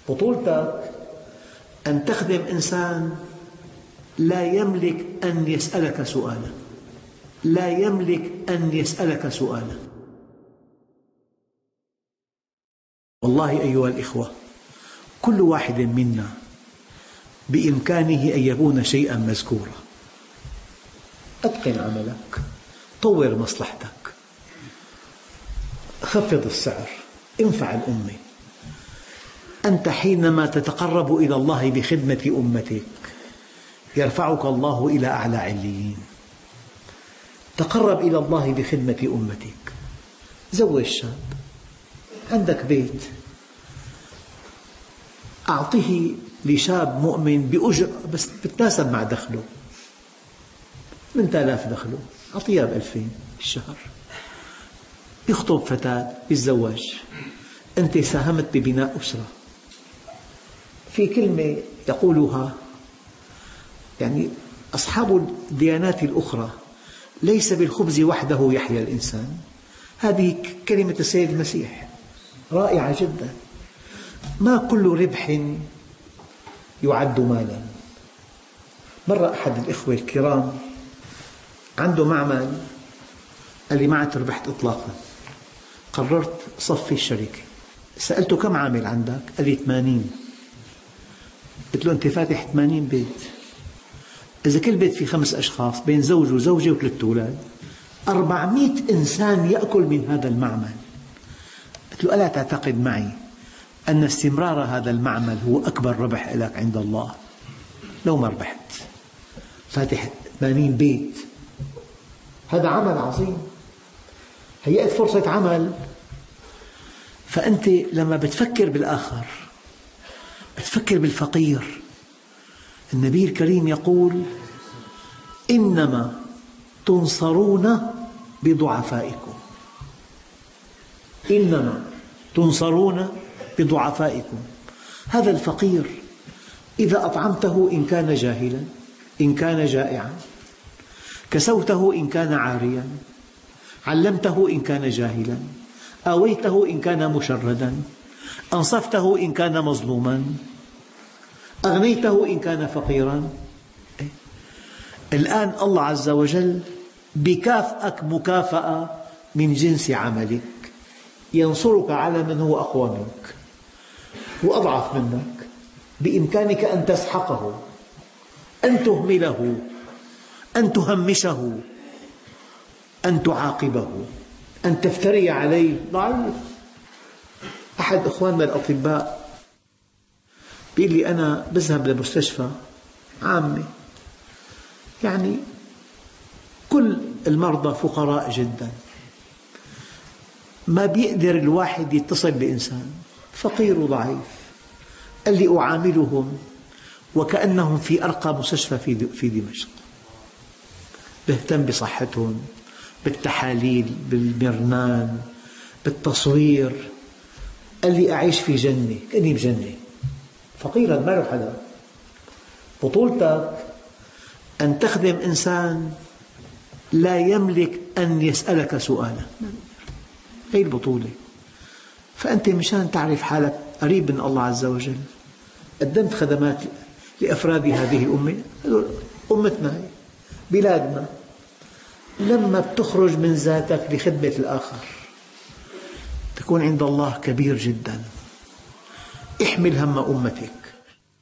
بطولتك أن تخدم إنسان لا يملك أن يسألك سؤالا، لا يملك أن يسألك سؤالا. والله أيها الإخوة، كل واحد منا بإمكانه أن يكون شيئا مذكورا. أتقن عملك، طور مصلحتك، خفض السعر، انفع الأمة. أنت حينما تتقرب إلى الله بخدمة أمتك يرفعك الله إلى أعلى عليين. تقرب إلى الله بخدمة أمتك. زوج شاب، عندك بيت، أعطيه لشاب مؤمن بأجر بس تتناسب مع دخله، 8000 دخله، أعطيها ب2000 بالشهر. يخطب فتاة، يتزوج، أنت ساهمت ببناء أسرة. في كلمة يقولها يعني أصحاب الديانات الأخرى: ليس بالخبز وحده يحيا الإنسان. هذه كلمة السيد المسيح رائعة جدا. ما كل ربح يعد مالا. مرة أحد الإخوة الكرام عنده معمل، قال لي: ما عدت ربحت إطلاقا، قررت صفي الشركة. سألته: كم عامل عندك؟ قال لي: 80. قلت له: أنت فاتح 80 بيت، إذا كل بيت فيه 5 أشخاص بين زوج وزوجة و3 أولاد، 400 إنسان يأكل من هذا المعمل. قلت له: ألا تعتقد معي أن استمرار هذا المعمل هو أكبر ربح لك عند الله؟ لو ما ربحت، فاتح 80 بيت، هذا عمل عظيم، هيأت فرصة عمل. فأنت لما بتفكر بالآخر بتفكر بالفقير. النبي الكريم يقول: إنما تنصرون بضعفائكم، إنما تنصرون بضعفائكم. هذا الفقير إذا أطعمته إن كان جاهلا، إن كان جائعا، كسوته إن كان عاريا، علمته إن كان جاهلا، آويته إن كان مشردا، أنصفته إن كان مظلوما، أغنيته إن كان فقيرا. الآن الله عز وجل بكافئك مكافأة من جنس عملك، ينصرك على من هو أقوى منك وأضعف منك. بإمكانك أن تسحقه، أن تهمله، أن تهمشه، أن تعاقبه، أن تفتري عليه. ضعيف. أحد أخواننا الأطباء بيقول لي: أنا بذهب لمستشفى عامة، يعني كل المرضى فقراء جدا، ما بيقدر الواحد يتصل بإنسان فقير وضعيف. قال لي: أعاملهم وكأنهم في أرقى مستشفى في دمشق، بهتم بصحتهم، بالتحاليل، بالمرنان، بالتصوير. قال لي: أعيش في جنة، كأني بجنة، فقيرا ما له حدا. بطولتك أن تخدم إنسان لا يملك أن يسألك سؤالا، هذه البطولة. فأنت مشان تعرف حالك قريب من الله عز وجل قدمت خدمات لأفراد هذه الأمة، أمتنا هي بلادنا. لما تخرج من ذاتك لخدمة الآخر تكون عند الله كبير جدا. احمل هم أمتك،